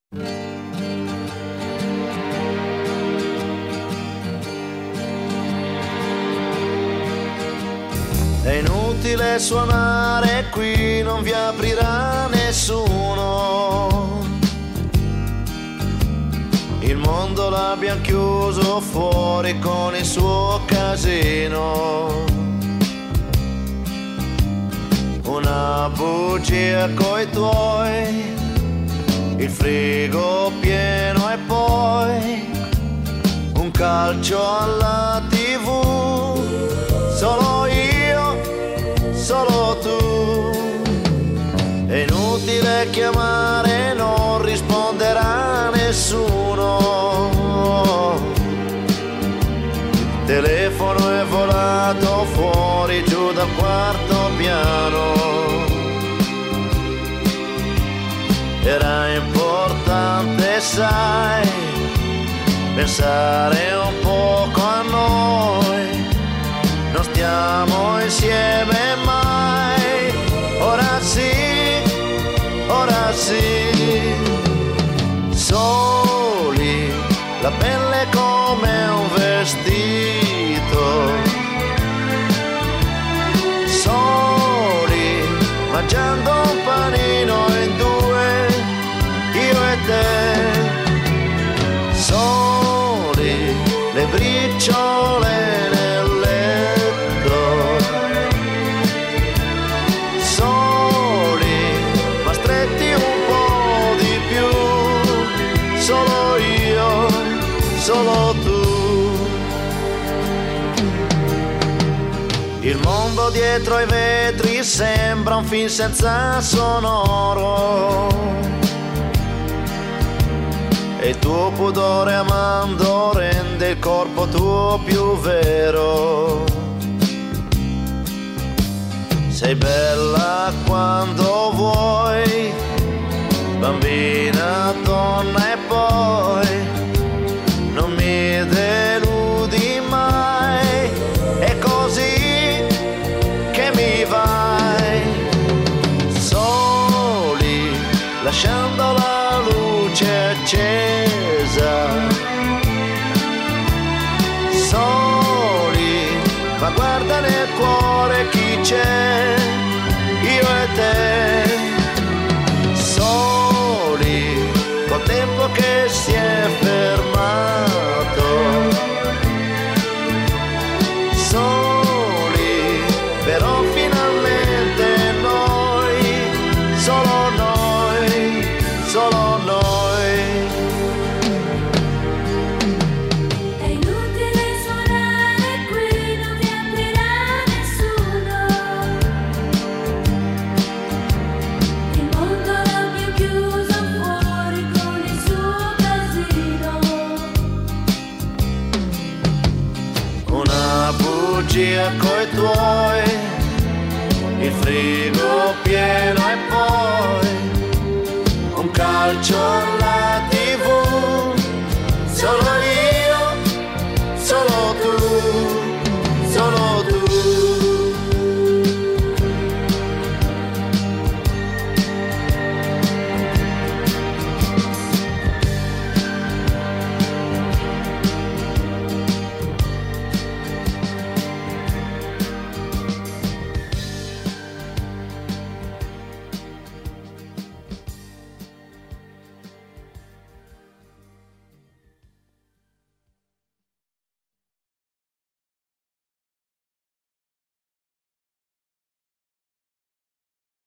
È inutile suonare qui, non vi aprirà nessuno. Il mondo l'abbiamo chiuso fuori con il suo casino. Una bugia coi tuoi, il frigo pieno e poi un calcio alla TV. Solo io, solo tu. È inutile chiamare, non risponderà nessuno. Il telefono è volato fuori giù dal quarto piano. Era importante, sai, pensare un poco a noi. Non stiamo insieme mai. Ora sì, ora sì. Soli, la pelle come un vestito. Soli, mangiando un panino in due, io e te. Soli, le briciole nel letto. Soli, ma stretti un po' di più. Solo io, solo tu. Il mondo dietro ai vetri sembra un film senza sonoro. E il tuo pudore amando rende il corpo tuo più vero. Sei bella quando vuoi, bambina, donna e poi non mi deludi mai. È così che mi vai. Soli, lasciando la luce accesa. Soli, ma guarda nel cuore chi c'è, io e te. Soli, col tempo che si è fermato. Soli, però finalmente noi, solo noi, solo noi. È inutile suonare qui, non vi aprirà nessuno. Il mondo l'abbiamo chiuso fuori con il suo casino. Una bugia coi tuoi, il frigo pieno e poi un calcio